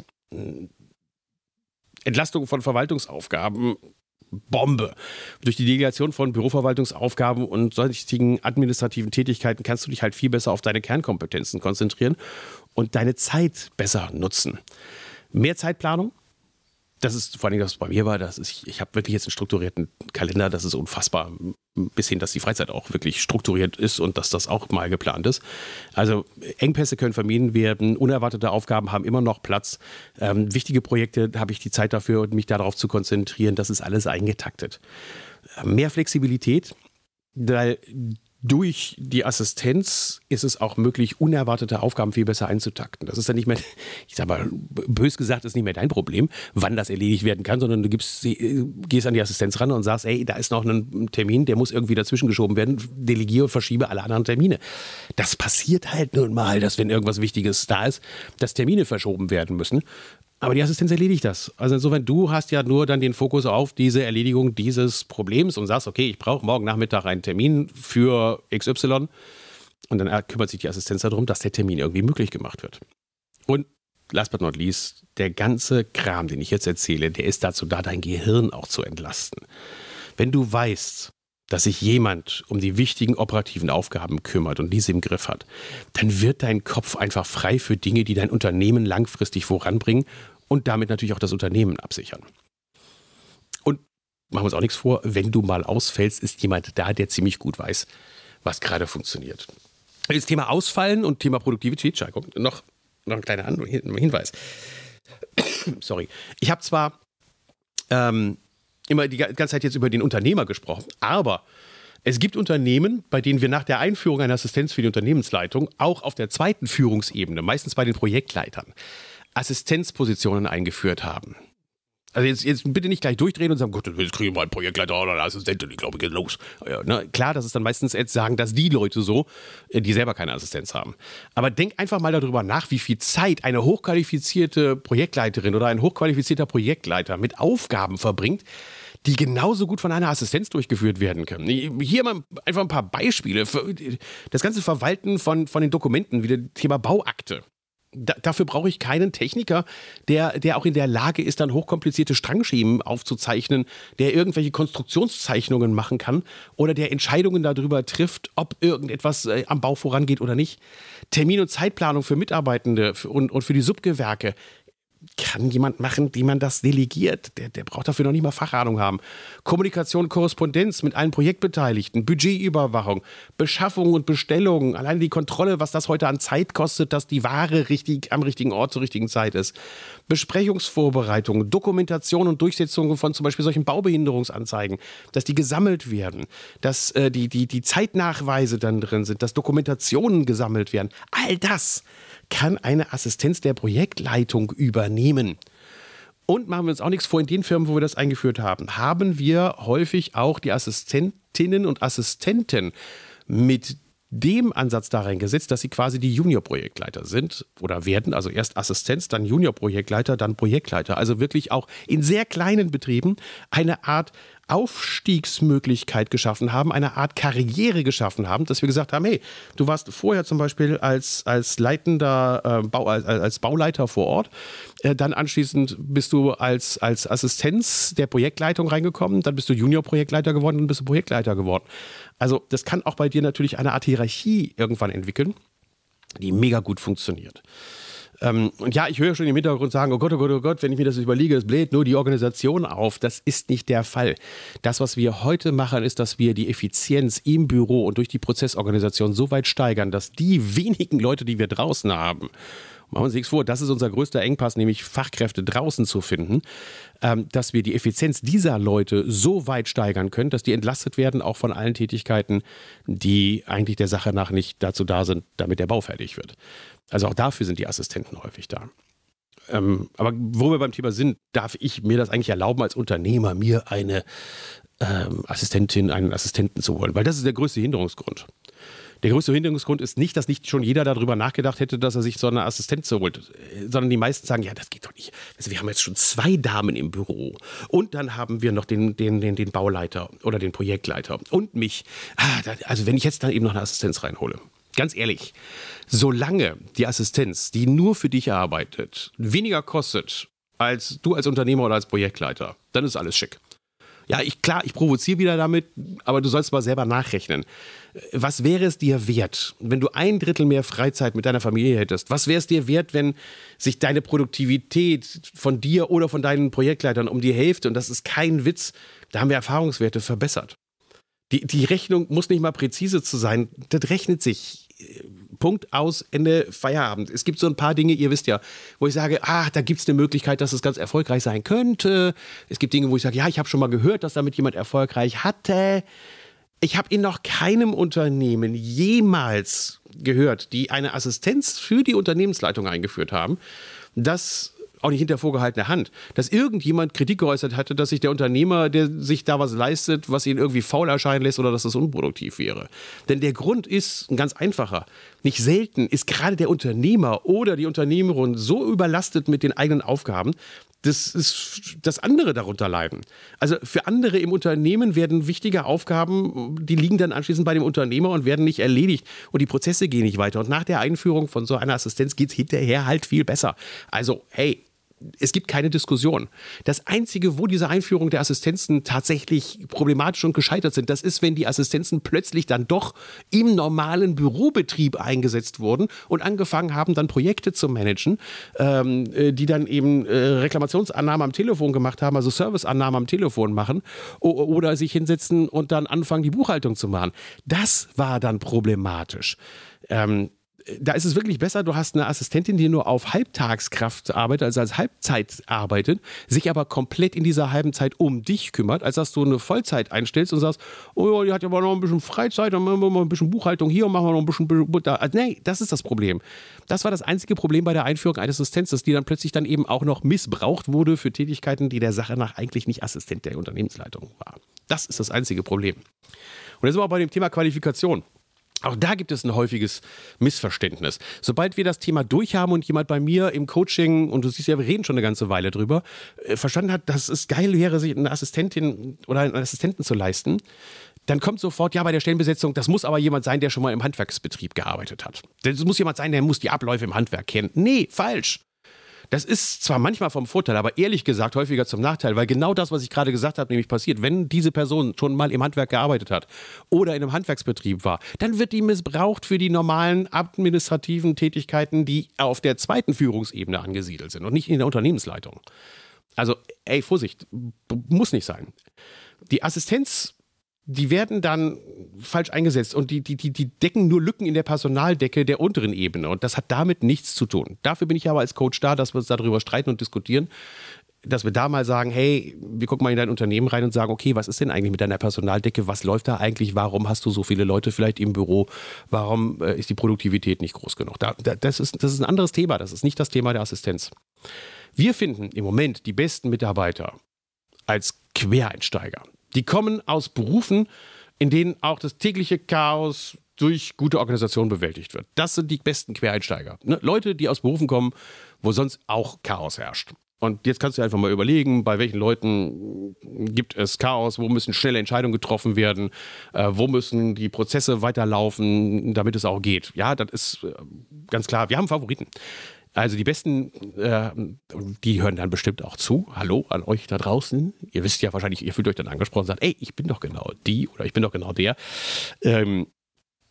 Entlastung von Verwaltungsaufgaben, Bombe. Durch die Delegation von Büroverwaltungsaufgaben und sonstigen administrativen Tätigkeiten kannst du dich halt viel besser auf deine Kernkompetenzen konzentrieren und deine Zeit besser nutzen. Mehr Zeitplanung. Das ist vor allem, was bei mir war, das ist, ich, ich habe wirklich jetzt einen strukturierten Kalender, das ist unfassbar. Bis hin, dass die Freizeit auch wirklich strukturiert ist und dass das auch mal geplant ist. Also Engpässe können vermieden werden, unerwartete Aufgaben haben immer noch Platz. Ähm, wichtige Projekte habe ich die Zeit dafür, mich darauf zu konzentrieren, das ist alles eingetaktet. Mehr Flexibilität, weil durch die Assistenz ist es auch möglich, unerwartete Aufgaben viel besser einzutakten. Das ist dann nicht mehr, ich sag mal, bös gesagt, ist nicht mehr dein Problem, wann das erledigt werden kann, sondern du gibst, gehst an die Assistenz ran und sagst, ey, da ist noch ein Termin, der muss irgendwie dazwischen geschoben werden, delegiere und verschiebe alle anderen Termine. Das passiert halt nun mal, dass wenn irgendwas Wichtiges da ist, dass Termine verschoben werden müssen. Aber die Assistenz erledigt das. Also insofern, du hast ja nur dann den Fokus auf diese Erledigung dieses Problems und sagst, okay, ich brauche morgen Nachmittag einen Termin für X Y. Und dann kümmert sich die Assistenz darum, dass der Termin irgendwie möglich gemacht wird. Und last but not least, der ganze Kram, den ich jetzt erzähle, der ist dazu da, dein Gehirn auch zu entlasten. Wenn du weißt, dass sich jemand um die wichtigen operativen Aufgaben kümmert und diese im Griff hat, dann wird dein Kopf einfach frei für Dinge, die dein Unternehmen langfristig voranbringen und damit natürlich auch das Unternehmen absichern. Und machen wir uns auch nichts vor, wenn du mal ausfällst, ist jemand da, der ziemlich gut weiß, was gerade funktioniert. Das Thema Ausfallen und Thema Produktivität, Scheiße, noch, noch ein kleiner Hinweis. Sorry. Ich habe zwar ähm, immer die ganze Zeit jetzt über den Unternehmer gesprochen, aber es gibt Unternehmen, bei denen wir nach der Einführung einer Assistenz für die Unternehmensleitung auch auf der zweiten Führungsebene, meistens bei den Projektleitern, Assistenzpositionen eingeführt haben. Also jetzt, jetzt bitte nicht gleich durchdrehen und sagen, Gott, jetzt kriege ich mal einen Projektleiter oder eine Assistentin, ich glaube, geht los. Ja, ne? Klar, das ist dann meistens jetzt sagen, dass die Leute so, die selber keine Assistenz haben. Aber denk einfach mal darüber nach, wie viel Zeit eine hochqualifizierte Projektleiterin oder ein hochqualifizierter Projektleiter mit Aufgaben verbringt, die genauso gut von einer Assistenz durchgeführt werden können. Hier mal einfach ein paar Beispiele. Das ganze Verwalten von, von den Dokumenten, wie das Thema Bauakte. Da, dafür brauche ich keinen Techniker, der, der auch in der Lage ist, dann hochkomplizierte Strangschemen aufzuzeichnen, der irgendwelche Konstruktionszeichnungen machen kann oder der Entscheidungen darüber trifft, ob irgendetwas äh, am Bau vorangeht oder nicht. Termin- und Zeitplanung für Mitarbeitende und, und für die Subgewerke kann jemand machen, dem man das delegiert. Der, der braucht dafür noch nicht mal Fachahnung haben. Kommunikation, Korrespondenz mit allen Projektbeteiligten, Budgetüberwachung, Beschaffung und Bestellung, allein die Kontrolle, was das heute an Zeit kostet, dass die Ware richtig am richtigen Ort zur richtigen Zeit ist. Besprechungsvorbereitung, Dokumentation und Durchsetzung von zum Beispiel solchen Baubehinderungsanzeigen, dass die gesammelt werden, dass äh, die, die, die Zeitnachweise dann drin sind, dass Dokumentationen gesammelt werden. All das kann eine Assistenz der Projektleitung übernehmen. Und machen wir uns auch nichts vor, in den Firmen, wo wir das eingeführt haben, haben wir häufig auch die Assistentinnen und Assistenten mit dem Ansatz da reingesetzt, dass sie quasi die Junior-Projektleiter sind oder werden, also erst Assistenz, dann Junior-Projektleiter, dann Projektleiter. Also wirklich auch in sehr kleinen Betrieben eine Art Aufstiegsmöglichkeit geschaffen haben, eine Art Karriere geschaffen haben, dass wir gesagt haben, hey, du warst vorher zum Beispiel als, als leitender äh, Bau, als, als Bauleiter vor Ort, äh, dann anschließend bist du als, als Assistenz der Projektleitung reingekommen, dann bist du Junior-Projektleiter geworden und bist du Projektleiter geworden. Also das kann auch bei dir natürlich eine Art Hierarchie irgendwann entwickeln, die mega gut funktioniert. Ähm, und ja, ich höre schon im Hintergrund sagen, oh Gott, oh Gott, oh Gott, wenn ich mir das überlege, es bläht nur die Organisation auf. Das ist nicht der Fall. Das, was wir heute machen, ist, dass wir die Effizienz im Büro und durch die Prozessorganisation so weit steigern, dass die wenigen Leute, die wir draußen haben, machen wir uns nichts vor, das ist unser größter Engpass, nämlich Fachkräfte draußen zu finden, ähm, dass wir die Effizienz dieser Leute so weit steigern können, dass die entlastet werden, auch von allen Tätigkeiten, die eigentlich der Sache nach nicht dazu da sind, damit der Bau fertig wird. Also auch dafür sind die Assistenten häufig da. Ähm, aber wo wir beim Thema sind, darf ich mir das eigentlich erlauben, als Unternehmer mir eine ähm, Assistentin, einen Assistenten zu holen, weil das ist der größte Hinderungsgrund. Der größte Hinderungsgrund ist nicht, dass nicht schon jeder darüber nachgedacht hätte, dass er sich so eine Assistenz holt, sondern die meisten sagen, ja, das geht doch nicht. Also wir haben jetzt schon zwei Damen im Büro und dann haben wir noch den, den, den, den Bauleiter oder den Projektleiter und mich. Ah, da, also wenn ich jetzt dann eben noch eine Assistenz reinhole. Ganz ehrlich, solange die Assistenz, die nur für dich arbeitet, weniger kostet als du als Unternehmer oder als Projektleiter, dann ist alles schick. Ja, ich, klar, ich provoziere wieder damit, aber du sollst mal selber nachrechnen. Was wäre es dir wert, wenn du ein Drittel mehr Freizeit mit deiner Familie hättest? Was wäre es dir wert, wenn sich deine Produktivität von dir oder von deinen Projektleitern um die Hälfte, und das ist kein Witz, da haben wir Erfahrungswerte verbessert. Die, die Rechnung muss nicht mal präzise zu sein, das rechnet sich. Punkt, aus, Ende, Feierabend. Es gibt so ein paar Dinge, ihr wisst ja, wo ich sage, ah, da gibt es eine Möglichkeit, dass es ganz erfolgreich sein könnte. Es gibt Dinge, wo ich sage, ja, ich habe schon mal gehört, dass damit jemand erfolgreich hatte. Ich habe in noch keinem Unternehmen jemals gehört, die eine Assistenz für die Unternehmensleitung eingeführt haben, das auch nicht hinter vorgehaltener Hand, dass irgendjemand Kritik geäußert hatte, dass sich der Unternehmer, der sich da was leistet, was ihn irgendwie faul erscheinen lässt oder dass das unproduktiv wäre. Denn der Grund ist ein ganz einfacher. Nicht selten ist gerade der Unternehmer oder die Unternehmerin so überlastet mit den eigenen Aufgaben, dass, ist, dass andere darunter leiden. Also für andere im Unternehmen werden wichtige Aufgaben, die liegen dann anschließend bei dem Unternehmer und werden nicht erledigt und die Prozesse gehen nicht weiter. Und nach der Einführung von so einer Assistenz geht es hinterher halt viel besser. Also hey, es gibt keine Diskussion. Das Einzige, wo diese Einführung der Assistenzen tatsächlich problematisch und gescheitert sind, das ist, wenn die Assistenzen plötzlich dann doch im normalen Bürobetrieb eingesetzt wurden und angefangen haben, dann Projekte zu managen, ähm, die dann eben äh, Reklamationsannahmen am Telefon gemacht haben, also Serviceannahmen am Telefon machen o- oder sich hinsetzen und dann anfangen, die Buchhaltung zu machen. Das war dann problematisch. Ähm, Da ist es wirklich besser, du hast eine Assistentin, die nur auf Halbtagskraft arbeitet, also als Halbzeit arbeitet, sich aber komplett in dieser halben Zeit um dich kümmert, als dass du eine Vollzeit einstellst und sagst, oh, die hat ja aber noch ein bisschen Freizeit, dann machen wir mal ein bisschen Buchhaltung hier und machen wir noch ein bisschen Butter. Also, nee, das ist das Problem. Das war das einzige Problem bei der Einführung eines Assistenzes, die dann plötzlich dann eben auch noch missbraucht wurde für Tätigkeiten, die der Sache nach eigentlich nicht Assistent der Unternehmensleitung war. Das ist das einzige Problem. Und jetzt sind wir auch bei dem Thema Qualifikation. Auch da gibt es ein häufiges Missverständnis. Sobald wir das Thema durchhaben und jemand bei mir im Coaching, und du siehst ja, wir reden schon eine ganze Weile drüber, äh, verstanden hat, dass es geil wäre, sich eine Assistentin oder einen Assistenten zu leisten, dann kommt sofort, ja, bei der Stellenbesetzung, das muss aber jemand sein, der schon mal im Handwerksbetrieb gearbeitet hat. Das muss jemand sein, der muss die Abläufe im Handwerk kennen. Nee, falsch. Das ist zwar manchmal vom Vorteil, aber ehrlich gesagt häufiger zum Nachteil, weil genau das, was ich gerade gesagt habe, nämlich passiert, wenn diese Person schon mal im Handwerk gearbeitet hat oder in einem Handwerksbetrieb war, dann wird die missbraucht für die normalen administrativen Tätigkeiten, die auf der zweiten Führungsebene angesiedelt sind und nicht in der Unternehmensleitung. Also, ey, Vorsicht, muss nicht sein. Die Assistenz, die werden dann falsch eingesetzt und die, die, die, die decken nur Lücken in der Personaldecke der unteren Ebene und das hat damit nichts zu tun. Dafür bin ich aber als Coach da, dass wir uns darüber streiten und diskutieren, dass wir da mal sagen, hey, wir gucken mal in dein Unternehmen rein und sagen, okay, was ist denn eigentlich mit deiner Personaldecke, was läuft da eigentlich, warum hast du so viele Leute vielleicht im Büro, warum äh, ist die Produktivität nicht groß genug? Da, da, das ist, das ist ein anderes Thema, das ist nicht das Thema der Assistenz. Wir finden im Moment die besten Mitarbeiter als Quereinsteiger. Die kommen aus Berufen, in denen auch das tägliche Chaos durch gute Organisation bewältigt wird. Das sind die besten Quereinsteiger. Ne? Leute, die aus Berufen kommen, wo sonst auch Chaos herrscht. Und jetzt kannst du einfach mal überlegen, bei welchen Leuten gibt es Chaos, wo müssen schnelle Entscheidungen getroffen werden, äh, wo müssen die Prozesse weiterlaufen, damit es auch geht. Ja, das ist äh, ganz klar. Wir haben Favoriten. Also die Besten, äh, die hören dann bestimmt auch zu. Hallo an euch da draußen. Ihr wisst ja wahrscheinlich, ihr fühlt euch dann angesprochen und sagt, ey, ich bin doch genau die oder ich bin doch genau der. Ähm,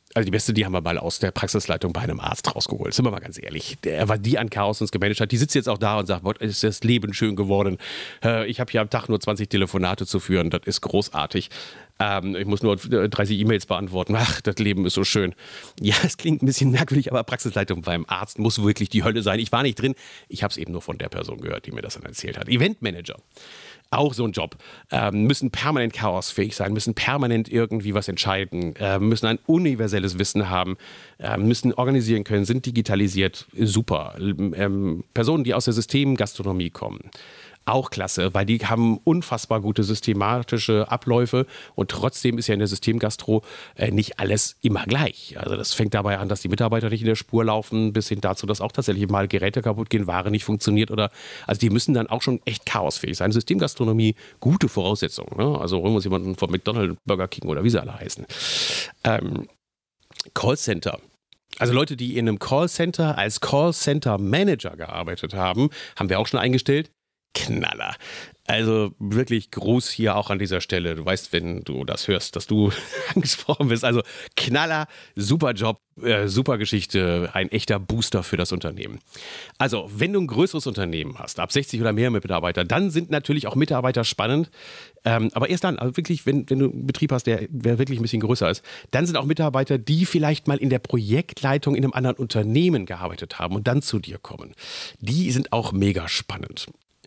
Also die beste, die haben wir mal aus der Praxisleitung bei einem Arzt rausgeholt. Sind wir mal ganz ehrlich. Der war die an Chaos uns gemanagt hat. Die sitzt jetzt auch da und sagt, Gott, ist das Leben schön geworden. Äh, ich habe hier am Tag nur zwanzig Telefonate zu führen. Das ist großartig. Ähm, ich muss nur dreißig E-Mails beantworten. Ach, das Leben ist so schön. Ja, es klingt ein bisschen merkwürdig, aber Praxisleitung beim Arzt muss wirklich die Hölle sein. Ich war nicht drin. Ich habe es eben nur von der Person gehört, die mir das dann erzählt hat. Eventmanager. Auch so ein Job. Ähm, müssen permanent chaosfähig sein, müssen permanent irgendwie was entscheiden, äh, müssen ein universelles Wissen haben, äh, müssen organisieren können, sind digitalisiert. Super. Ähm, Personen, die aus der Systemgastronomie kommen. Auch klasse, weil die haben unfassbar gute systematische Abläufe und trotzdem ist ja in der Systemgastro äh, nicht alles immer gleich. Also das fängt dabei an, dass die Mitarbeiter nicht in der Spur laufen, bis hin dazu, dass auch tatsächlich mal Geräte kaputt gehen, Ware nicht funktioniert oder, also die müssen dann auch schon echt chaosfähig sein. Systemgastronomie, gute Voraussetzungen, ne? Also holen wir uns jemanden von McDonald's, Burger King oder wie sie alle heißen. Ähm, Callcenter. Also Leute, die in einem Callcenter als Callcenter-Manager gearbeitet haben, haben wir auch schon eingestellt. Knaller. Also wirklich Gruß hier auch an dieser Stelle. Du weißt, wenn du das hörst, dass du angesprochen bist. Also Knaller, super Job, äh, super Geschichte, ein echter Booster für das Unternehmen. Also wenn du ein größeres Unternehmen hast, ab sechzig oder mehr Mitarbeiter, dann sind natürlich auch Mitarbeiter spannend. Ähm, aber erst dann, also wirklich, wenn, wenn du einen Betrieb hast, der, der wirklich ein bisschen größer ist, dann sind auch Mitarbeiter, die vielleicht mal in der Projektleitung in einem anderen Unternehmen gearbeitet haben und dann zu dir kommen. Die sind auch mega spannend.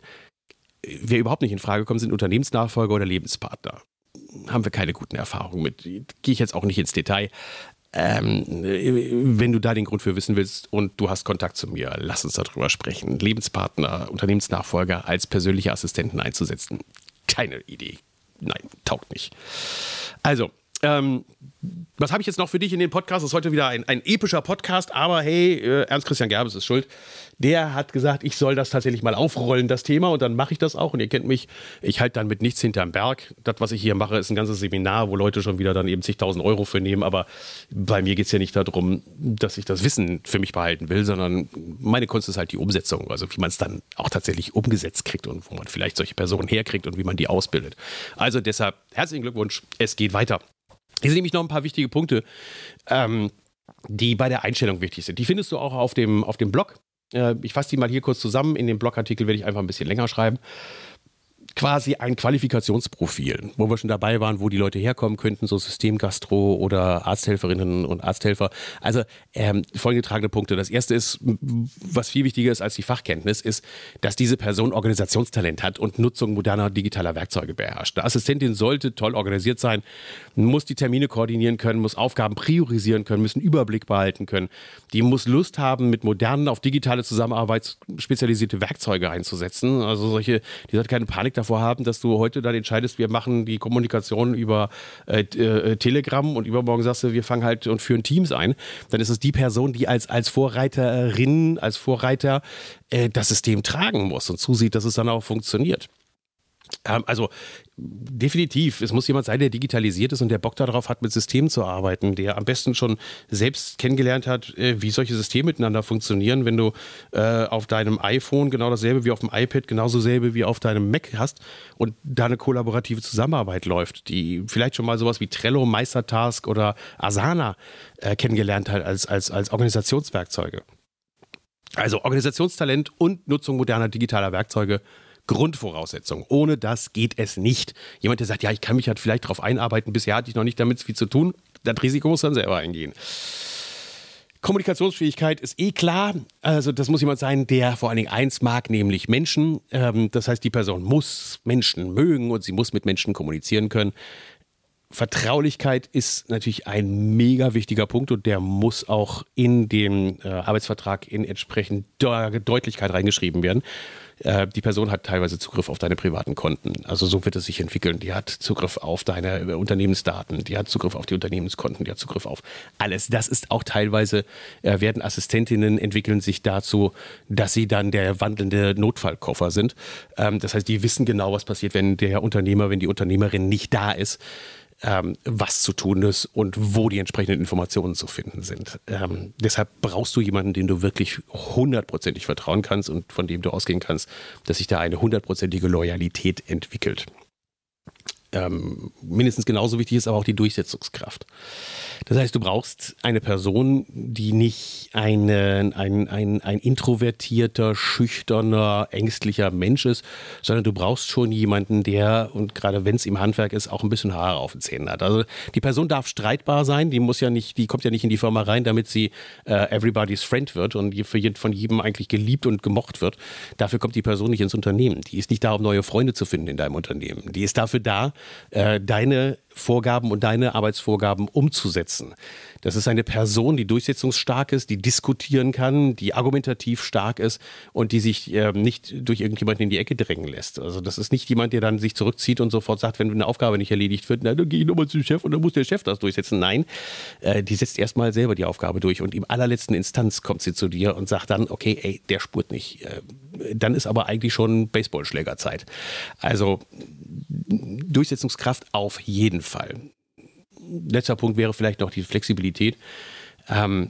Wer überhaupt nicht in Frage kommt, sind Unternehmensnachfolger oder Lebenspartner. Haben wir keine guten Erfahrungen mit. Gehe ich jetzt auch nicht ins Detail. Ähm, wenn du da den Grund für wissen willst und du hast Kontakt zu mir, lass uns darüber sprechen. Lebenspartner, Unternehmensnachfolger als persönliche Assistenten einzusetzen. Keine Idee. Nein, taugt nicht. Also, ähm, was habe ich jetzt noch für dich in den Podcast? Das ist heute wieder ein, ein epischer Podcast, aber hey, äh, Ernst Christian Gerbes ist schuld. Der hat gesagt, ich soll das tatsächlich mal aufrollen, das Thema, und dann mache ich das auch. Und ihr kennt mich, ich halte dann mit nichts hinterm Berg. Das, was ich hier mache, ist ein ganzes Seminar, wo Leute schon wieder dann eben zigtausend Euro für nehmen. Aber bei mir geht es ja nicht darum, dass ich das Wissen für mich behalten will, sondern meine Kunst ist halt die Umsetzung. Also wie man es dann auch tatsächlich umgesetzt kriegt und wo man vielleicht solche Personen herkriegt und wie man die ausbildet. Also deshalb herzlichen Glückwunsch, es geht weiter. Hier sind nämlich noch ein paar wichtige Punkte, ähm, die bei der Einstellung wichtig sind. Die findest du auch auf dem, auf dem Blog. Äh, ich fasse die mal hier kurz zusammen. In dem Blogartikel werde ich einfach ein bisschen länger schreiben. Quasi ein Qualifikationsprofil, wo wir schon dabei waren, wo die Leute herkommen könnten, so Systemgastro oder Arzthelferinnen und Arzthelfer. Also ähm, folgende tragende Punkte. Das erste ist, was viel wichtiger ist als die Fachkenntnis, ist, dass diese Person Organisationstalent hat und Nutzung moderner digitaler Werkzeuge beherrscht. Eine Assistentin sollte toll organisiert sein, muss die Termine koordinieren können, muss Aufgaben priorisieren können, muss einen Überblick behalten können. Die muss Lust haben, mit modernen, auf digitale Zusammenarbeit spezialisierte Werkzeuge einzusetzen. Also solche, die sollte keine Panik davor haben, dass du heute dann entscheidest, wir machen die Kommunikation über äh, äh, Telegram und übermorgen sagst du, wir fangen halt und führen Teams ein. Dann ist es die Person, die als, als Vorreiterin, als Vorreiter äh, das System tragen muss und zusieht, dass es dann auch funktioniert. Ähm, also definitiv, es muss jemand sein, der digitalisiert ist und der Bock darauf hat, mit Systemen zu arbeiten, der am besten schon selbst kennengelernt hat, äh, wie solche Systeme miteinander funktionieren. Wenn du äh, auf deinem iPhone genau dasselbe wie auf dem iPad, genauso dasselbe wie auf deinem Mac hast und da eine kollaborative Zusammenarbeit läuft, die vielleicht schon mal sowas wie Trello, Meistertask oder Asana äh, kennengelernt hat als, als, als Organisationswerkzeuge. Also Organisationstalent und Nutzung moderner digitaler Werkzeuge, Grundvoraussetzung. Ohne das geht es nicht. Jemand, der sagt, ja, ich kann mich halt vielleicht darauf einarbeiten, bisher hatte ich noch nicht damit viel zu tun, das Risiko muss dann selber eingehen. Kommunikationsfähigkeit ist eh klar. Also das muss jemand sein, der vor allen Dingen eins mag, nämlich Menschen. Ähm, das heißt, die Person muss Menschen mögen und sie muss mit Menschen kommunizieren können. Vertraulichkeit ist natürlich ein mega wichtiger Punkt und der muss auch in den äh, Arbeitsvertrag in entsprechend De- Deutlichkeit reingeschrieben werden. Äh, die Person hat teilweise Zugriff auf deine privaten Konten. Also so wird es sich entwickeln. Die hat Zugriff auf deine äh, Unternehmensdaten, die hat Zugriff auf die Unternehmenskonten, die hat Zugriff auf alles. Das ist auch teilweise, äh, werden Assistentinnen entwickeln sich dazu, dass sie dann der wandelnde Notfallkoffer sind. Ähm, das heißt, die wissen genau, was passiert, wenn der Unternehmer, wenn die Unternehmerin nicht da ist. Ähm, was zu tun ist und wo die entsprechenden Informationen zu finden sind. Ähm, deshalb brauchst du jemanden, dem du wirklich hundertprozentig vertrauen kannst und von dem du ausgehen kannst, dass sich da eine hundertprozentige Loyalität entwickelt. Ähm, mindestens genauso wichtig ist aber auch die Durchsetzungskraft. Das heißt, du brauchst eine Person, die nicht eine, ein, ein, ein introvertierter, schüchterner, ängstlicher Mensch ist, sondern du brauchst schon jemanden, der, und gerade wenn es im Handwerk ist, auch ein bisschen Haare auf den Zähnen hat. Also die Person darf streitbar sein, die muss ja nicht, die kommt ja nicht in die Firma rein, damit sie äh, everybody's friend wird und für jeden, von jedem eigentlich geliebt und gemocht wird. Dafür kommt die Person nicht ins Unternehmen. Die ist nicht da, um neue Freunde zu finden in deinem Unternehmen. Die ist dafür da, äh, deine Vorgaben und deine Arbeitsvorgaben umzusetzen. Das ist eine Person, die durchsetzungsstark ist, die diskutieren kann, die argumentativ stark ist und die sich äh, nicht durch irgendjemanden in die Ecke drängen lässt. Also das ist nicht jemand, der dann sich zurückzieht und sofort sagt, wenn eine Aufgabe nicht erledigt wird, na, dann gehe ich nochmal zum Chef und dann muss der Chef das durchsetzen. Nein, äh, die setzt erstmal selber die Aufgabe durch und im allerletzten Instanz kommt sie zu dir und sagt dann, okay, ey, der spurt nicht. Äh, dann ist aber eigentlich schon Baseballschlägerzeit. Also Durchsetzungskraft auf jeden Fall. Letzter Punkt wäre vielleicht noch die Flexibilität. Ähm,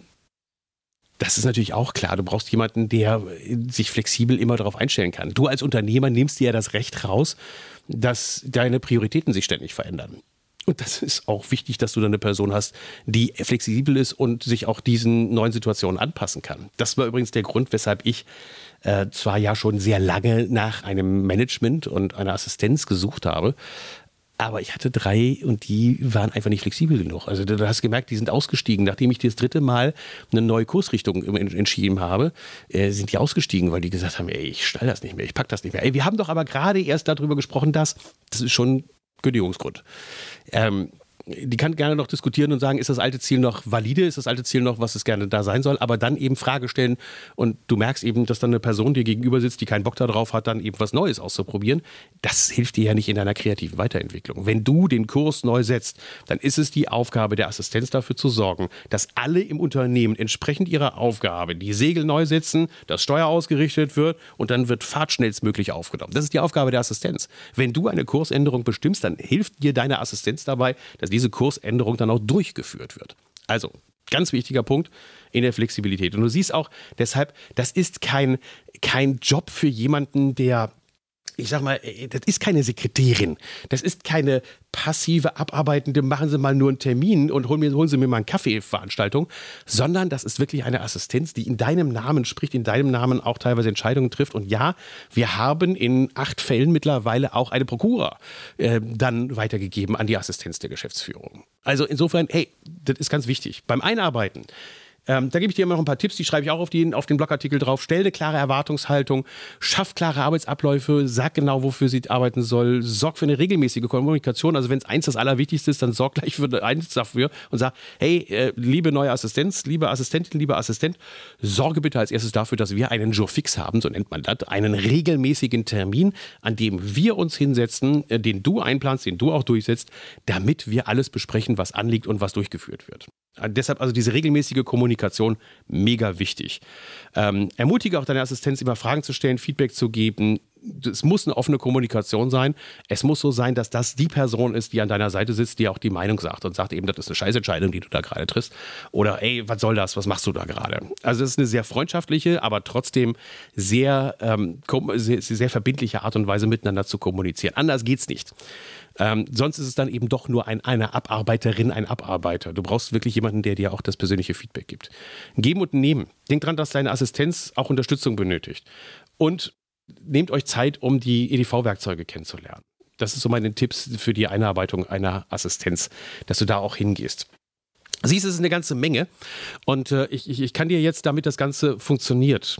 das ist natürlich auch klar. Du brauchst jemanden, der sich flexibel immer darauf einstellen kann. Du als Unternehmer nimmst dir ja das Recht raus, dass deine Prioritäten sich ständig verändern. Und das ist auch wichtig, dass du dann eine Person hast, die flexibel ist und sich auch diesen neuen Situationen anpassen kann. Das war übrigens der Grund, weshalb ich äh, zwar ja schon sehr lange nach einem Management und einer Assistenz gesucht habe, aber ich hatte drei und die waren einfach nicht flexibel genug. Also du hast gemerkt, die sind ausgestiegen. Nachdem ich das dritte Mal eine neue Kursrichtung entschieden habe, äh, sind die ausgestiegen, weil die gesagt haben, ey, ich stelle das nicht mehr, ich pack das nicht mehr. Ey, wir haben doch aber gerade erst darüber gesprochen, dass das ist schon Kündigungsgrund. Ähm, die kann gerne noch diskutieren und sagen, ist das alte Ziel noch valide, ist das alte Ziel noch, was es gerne da sein soll, aber dann eben Frage stellen und du merkst eben, dass dann eine Person dir gegenüber sitzt, die keinen Bock darauf hat, dann eben was Neues auszuprobieren. Das hilft dir ja nicht in deiner kreativen Weiterentwicklung. Wenn du den Kurs neu setzt, dann ist es die Aufgabe der Assistenz dafür zu sorgen, dass alle im Unternehmen entsprechend ihrer Aufgabe die Segel neu setzen, dass Steuer ausgerichtet wird und dann wird Fahrt schnellstmöglich aufgenommen. Das ist die Aufgabe der Assistenz. Wenn du eine Kursänderung bestimmst, dann hilft dir deine Assistenz dabei, dass diese Kursänderung dann auch durchgeführt wird. Also, ganz wichtiger Punkt in der Flexibilität. Und du siehst auch deshalb, das ist kein, kein Job für jemanden, der, ich sag mal, das ist keine Sekretärin. Das ist keine passive, abarbeitende, machen Sie mal nur einen Termin und holen, mir, holen Sie mir mal einen Kaffee-Veranstaltung, sondern das ist wirklich eine Assistenz, die in deinem Namen spricht, in deinem Namen auch teilweise Entscheidungen trifft. Und ja, wir haben in acht Fällen mittlerweile auch eine Prokura äh, dann weitergegeben an die Assistenz der Geschäftsführung. Also insofern, hey, das ist ganz wichtig. Beim Einarbeiten, Ähm, da gebe ich dir immer noch ein paar Tipps, die schreibe ich auch auf, die, auf den Blogartikel drauf. Stell eine klare Erwartungshaltung, schaff klare Arbeitsabläufe, sag genau, wofür sie arbeiten soll, sorg für eine regelmäßige Kommunikation. Also wenn es eins das Allerwichtigste ist, dann sorg gleich für eins dafür und sag, hey, äh, liebe neue Assistenz, liebe Assistentin, lieber Assistent, sorge bitte als erstes dafür, dass wir einen Jour fix haben, so nennt man das, einen regelmäßigen Termin, an dem wir uns hinsetzen, äh, den du einplanst, den du auch durchsetzt, damit wir alles besprechen, was anliegt und was durchgeführt wird. Äh, deshalb also diese regelmäßige Kommunikation Kommunikation mega wichtig. Ähm, ermutige auch deine Assistenz, immer Fragen zu stellen, Feedback zu geben. Es muss eine offene Kommunikation sein. Es muss so sein, dass das die Person ist, die an deiner Seite sitzt, die auch die Meinung sagt und sagt eben, das ist eine Scheißentscheidung, die du da gerade triffst. Oder ey, was soll das? Was machst du da gerade? Also es ist eine sehr freundschaftliche, aber trotzdem sehr, ähm, sehr, sehr verbindliche Art und Weise miteinander zu kommunizieren. Anders geht's nicht. Ähm, sonst ist es dann eben doch nur ein, eine Abarbeiterin, ein Abarbeiter. Du brauchst wirklich jemanden, der dir auch das persönliche Feedback gibt. Geben und nehmen. Denk dran, dass deine Assistenz auch Unterstützung benötigt. Und nehmt euch Zeit, um die E D V-Werkzeuge kennenzulernen. Das ist so meine Tipps für die Einarbeitung einer Assistenz, dass du da auch hingehst. Siehst, es ist eine ganze Menge und äh, ich, ich, ich kann dir jetzt, damit das Ganze funktioniert,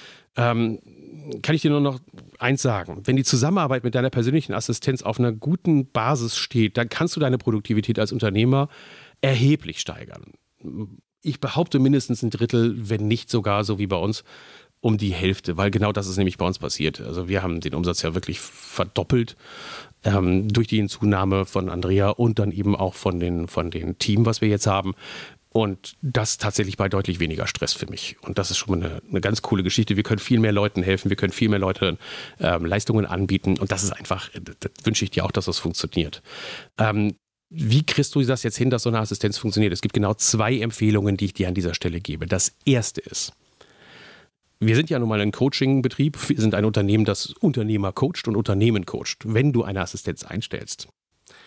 ähm, kann ich dir nur noch eins sagen. Wenn die Zusammenarbeit mit deiner persönlichen Assistenz auf einer guten Basis steht, dann kannst du deine Produktivität als Unternehmer erheblich steigern. Ich behaupte mindestens ein Drittel, wenn nicht sogar so wie bei uns, um die Hälfte, weil genau das ist nämlich bei uns passiert. Also wir haben den Umsatz ja wirklich verdoppelt ähm, durch die Hinzunahme von Andrea und dann eben auch von den, von den Team, was wir jetzt haben. Und das tatsächlich bei deutlich weniger Stress für mich. Und das ist schon mal eine, eine ganz coole Geschichte. Wir können viel mehr Leuten helfen, wir können viel mehr Leuten ähm, Leistungen anbieten. Und das ist einfach, das wünsche ich dir auch, dass das funktioniert. Ähm, wie kriegst du das jetzt hin, dass so eine Assistenz funktioniert? Es gibt genau zwei Empfehlungen, die ich dir an dieser Stelle gebe. Das erste ist, wir sind ja nun mal ein Coaching-Betrieb. Wir sind ein Unternehmen, das Unternehmer coacht und Unternehmen coacht. Wenn du eine Assistenz einstellst,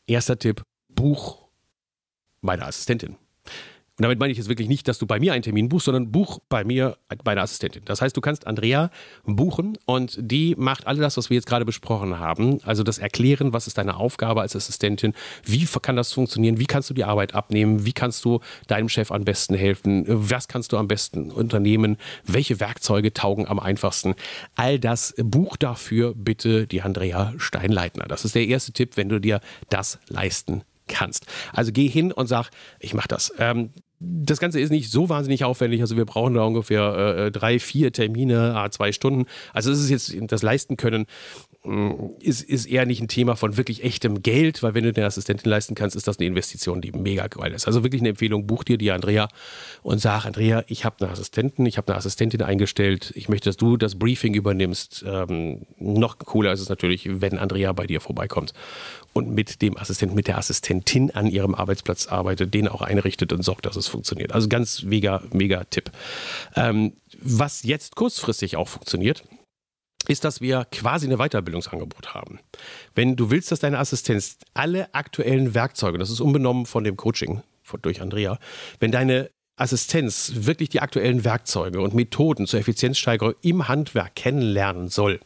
erster Tipp, buch meine Assistentin. Und damit meine ich jetzt wirklich nicht, dass du bei mir einen Termin buchst, sondern buch bei mir meine Assistentin. Das heißt, du kannst Andrea buchen und die macht all das, was wir jetzt gerade besprochen haben. Also das Erklären, was ist deine Aufgabe als Assistentin, wie kann das funktionieren, wie kannst du die Arbeit abnehmen, wie kannst du deinem Chef am besten helfen, was kannst du am besten unternehmen, welche Werkzeuge taugen am einfachsten. All das, buch dafür bitte die Andrea Steinleitner. Das ist der erste Tipp, wenn du dir das leisten kannst. Also geh hin und sag, ich mach das. Ähm, Das Ganze ist nicht so wahnsinnig aufwendig, also wir brauchen da ungefähr äh, drei, vier Termine, ah, zwei Stunden. Also das ist jetzt, das leisten können, ist, ist eher nicht ein Thema von wirklich echtem Geld, weil wenn du den Assistentin leisten kannst, ist das eine Investition, die mega geil ist. Also wirklich eine Empfehlung, buch dir die Andrea und sag, Andrea, ich habe einen Assistenten, ich habe eine Assistentin eingestellt, ich möchte, dass du das Briefing übernimmst. Ähm, noch cooler ist es natürlich, wenn Andrea bei dir vorbeikommt und mit dem Assistenten, mit der Assistentin an ihrem Arbeitsplatz arbeitet, den auch einrichtet und sorgt, dass es funktioniert. Also ganz mega, mega Tipp. Ähm, was jetzt kurzfristig auch funktioniert, ist, dass wir quasi eine Weiterbildungsangebot haben. Wenn du willst, dass deine Assistenz alle aktuellen Werkzeuge, das ist unbenommen von dem Coaching von, durch Andrea, wenn deine Assistenz wirklich die aktuellen Werkzeuge und Methoden zur Effizienzsteigerung im Handwerk kennenlernen soll,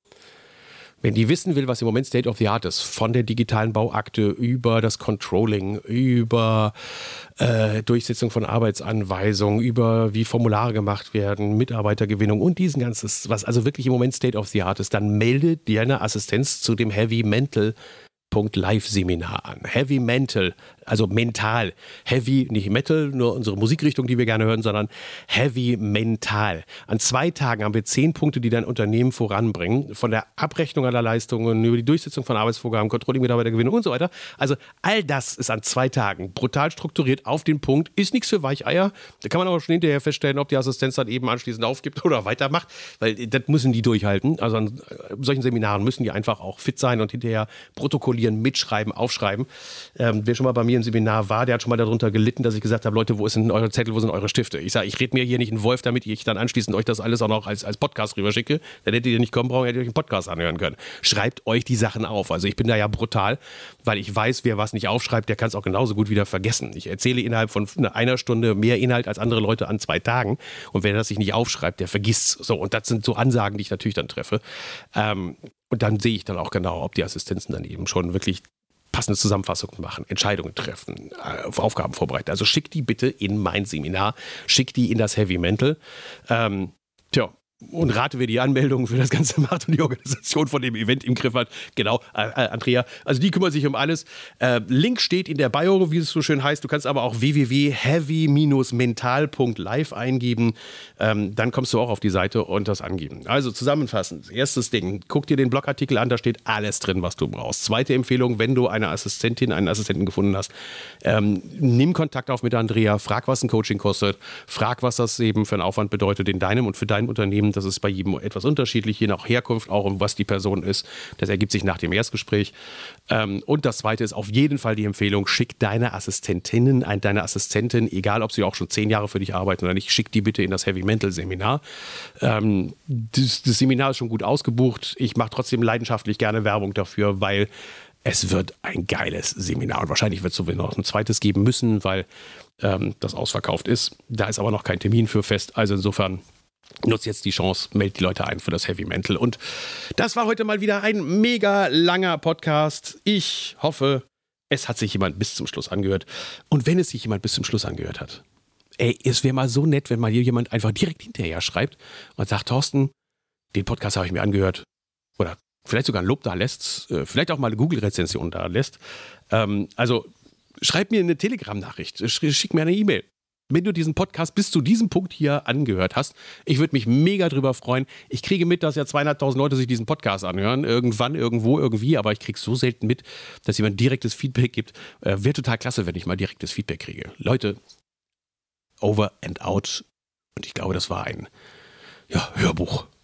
wenn die wissen will, was im Moment State of the Art ist, von der digitalen Bauakte über das Controlling, über äh, Durchsetzung von Arbeitsanweisungen, über wie Formulare gemacht werden, Mitarbeitergewinnung und diesen ganzes, was also wirklich im Moment State of the Art ist, dann melde deine Assistenz zu dem Heavy Mental Live-Seminar an. Heavy Mental, also mental. Heavy, nicht Metal, nur unsere Musikrichtung, die wir gerne hören, sondern Heavy Mental. An zwei Tagen haben wir zehn Punkte, die dein Unternehmen voranbringen. Von der Abrechnung aller Leistungen, über die Durchsetzung von Arbeitsvorgaben, Controlling, Mitarbeitergewinnung und so weiter. Also all das ist an zwei Tagen brutal strukturiert auf den Punkt. Ist nichts für Weicheier. Da kann man aber schon hinterher feststellen, ob die Assistenz dann eben anschließend aufgibt oder weitermacht, weil das müssen die durchhalten. Also an solchen Seminaren müssen die einfach auch fit sein und hinterher protokollieren, mitschreiben, aufschreiben. Ähm, wer schon mal bei mir im Seminar war, der hat schon mal darunter gelitten, dass ich gesagt habe, Leute, wo ist denn eure Zettel, wo sind eure Stifte? Ich sage, ich rede mir hier nicht einen Wolf, damit ich dann anschließend euch das alles auch noch als, als Podcast rüberschicke. Dann hättet ihr nicht kommen brauchen, hättet ihr euch einen Podcast anhören können. Schreibt euch die Sachen auf. Also ich bin da ja brutal, weil ich weiß, wer was nicht aufschreibt, der kann es auch genauso gut wieder vergessen. Ich erzähle innerhalb von einer Stunde mehr Inhalt als andere Leute an zwei Tagen. Und wer das sich nicht aufschreibt, der vergisst es. So, und das sind so Ansagen, die ich natürlich dann treffe. Ähm, Und dann sehe ich dann auch genau, ob die Assistenzen dann eben schon wirklich passende Zusammenfassungen machen, Entscheidungen treffen, auf Aufgaben vorbereiten. Also schick die bitte in mein Seminar, schick die in das Heavy Mental. Ähm, tja, und rate, wer die Anmeldung für das Ganze macht und die Organisation von dem Event im Griff hat. Genau, äh, Andrea. Also die kümmert sich um alles. Äh, Link steht in der Bio, wie es so schön heißt. Du kannst aber auch w w w punkt heavy mental punkt live eingeben. Ähm, dann kommst du auch auf die Seite und das angeben. Also zusammenfassend, erstes Ding, guck dir den Blogartikel an, da steht alles drin, was du brauchst. Zweite Empfehlung, wenn du eine Assistentin, einen Assistenten gefunden hast, ähm, nimm Kontakt auf mit Andrea, frag, was ein Coaching kostet, frag, was das eben für einen Aufwand bedeutet in deinem und für dein Unternehmen. Das ist bei jedem etwas unterschiedlich, je nach Herkunft, auch um was die Person ist. Das ergibt sich nach dem Erstgespräch. Ähm, und das Zweite ist auf jeden Fall die Empfehlung, schick deine Assistentinnen, deine Assistentin, egal ob sie auch schon zehn Jahre für dich arbeiten oder nicht, schick die bitte in das Heavy Mental Seminar. Ähm, das, das Seminar ist schon gut ausgebucht. Ich mache trotzdem leidenschaftlich gerne Werbung dafür, weil es wird ein geiles Seminar. Und wahrscheinlich wird es sowieso noch ein zweites geben müssen, weil ähm, das ausverkauft ist. Da ist aber noch kein Termin für fest. Also insofern nutzt jetzt die Chance, meldet die Leute ein für das Heavy Mental. Und das war heute mal wieder ein mega langer Podcast. Ich hoffe, es hat sich jemand bis zum Schluss angehört. Und wenn es sich jemand bis zum Schluss angehört hat, ey, es wäre mal so nett, wenn mal hier jemand einfach direkt hinterher schreibt und sagt, Thorsten, den Podcast habe ich mir angehört. Oder vielleicht sogar ein Lob da lässt, vielleicht auch mal eine Google-Rezension da lässt. Ähm, also schreib mir eine Telegram-Nachricht, schick mir eine E-Mail. Wenn du diesen Podcast bis zu diesem Punkt hier angehört hast, ich würde mich mega drüber freuen. Ich kriege mit, dass ja zweihunderttausend Leute sich diesen Podcast anhören. Irgendwann, irgendwo, irgendwie. Aber ich kriege so selten mit, dass jemand direktes Feedback gibt. Äh, Wäre total klasse, wenn ich mal direktes Feedback kriege. Leute, over and out. Und ich glaube, das war ein ja, Hörbuch.